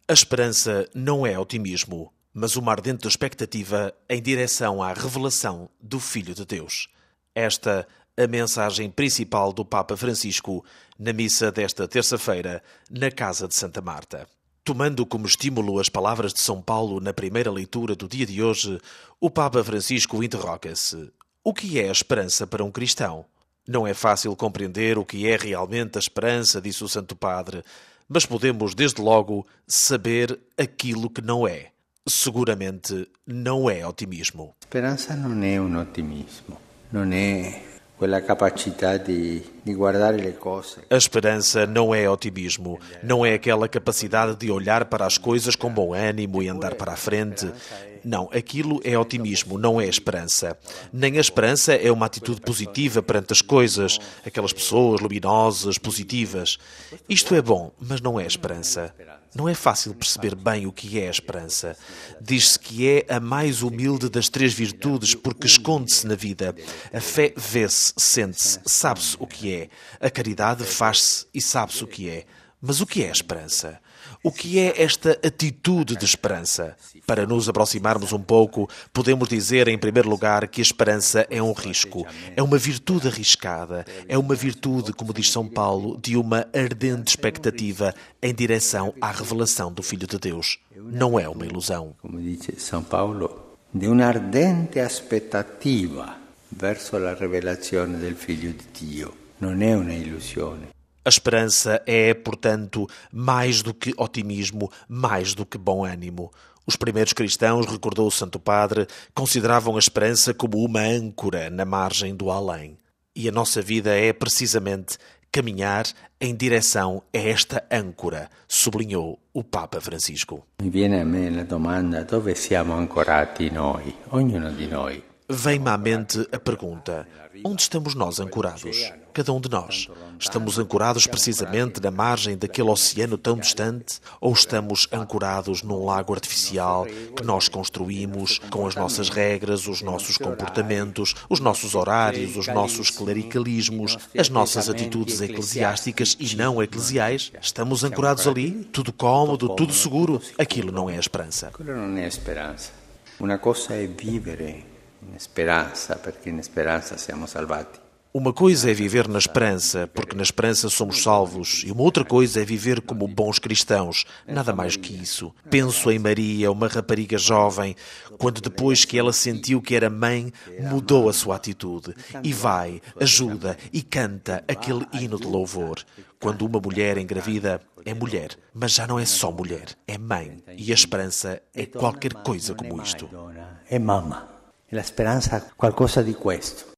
A esperança não é otimismo, mas uma ardente expectativa em direção à revelação do Filho de Deus. Esta a mensagem principal do Papa Francisco na missa desta terça-feira na Casa de Santa Marta. Tomando como estímulo as palavras de São Paulo na primeira leitura do dia de hoje, o Papa Francisco interroga-se: o que é a esperança para um cristão? Não é fácil compreender o que é realmente a esperança, disse o Santo Padre, mas podemos, desde logo, saber aquilo que não é. Seguramente não é otimismo. Speranza non è un ottimismo, non è quella capacità di guardare le cose. A esperança não é otimismo, não é aquela capacidade de olhar para as coisas com bom ânimo e andar para a frente. Não, aquilo é otimismo, não é esperança. Nem a esperança é uma atitude positiva perante as coisas, aquelas pessoas luminosas, positivas. Isto é bom, mas não é esperança. Não é fácil perceber bem o que é a esperança. Diz-se que é a mais humilde das três virtudes porque esconde-se na vida. A fé vê-se, sente-se, sabe-se o que é. A caridade faz-se e sabe-se o que é. Mas o que é a esperança? O que é esta atitude de esperança? Para nos aproximarmos um pouco, podemos dizer, em primeiro lugar, que a esperança é um risco. É uma virtude arriscada. É uma virtude, como diz São Paulo, de uma ardente expectativa em direção à revelação do Filho de Deus. Não é uma ilusão. Como diz São Paulo, de uma ardente aspettativa verso la rivelazione del Figlio di Dio. Non è una illusione. A esperança é, portanto, mais do que otimismo, mais do que bom ânimo. Os primeiros cristãos, recordou o Santo Padre, consideravam a esperança como uma âncora na margem do além. E a nossa vida é, precisamente, caminhar em direção a esta âncora, sublinhou o Papa Francisco. Mi viene a me la domanda: dove siamo ancorati noi, ognuno di noi? Vem-me à mente a pergunta: onde estamos nós ancorados? Cada um de nós. Estamos ancorados precisamente na margem daquele oceano tão distante? Ou estamos ancorados num lago artificial que nós construímos com as nossas regras, os nossos comportamentos, os nossos horários, os nossos clericalismos, as nossas atitudes eclesiásticas e não eclesiais? Estamos ancorados ali? Tudo cómodo, tudo seguro? Aquilo não é a esperança. Quello non è speranza. Una cosa è vivere in speranza, perché in speranza siamo salvati. Uma coisa é viver na esperança, porque na esperança somos salvos, e uma outra coisa é viver como bons cristãos, nada mais que isso. Penso em Maria, uma rapariga jovem, quando depois que ela sentiu que era mãe, mudou a sua atitude, e vai, ajuda e canta aquele hino de louvor. Quando uma mulher engravida, é mulher, mas já não é só mulher, é mãe, e a esperança é qualquer coisa como isto. È mamma. E la speranza qualcosa di questo.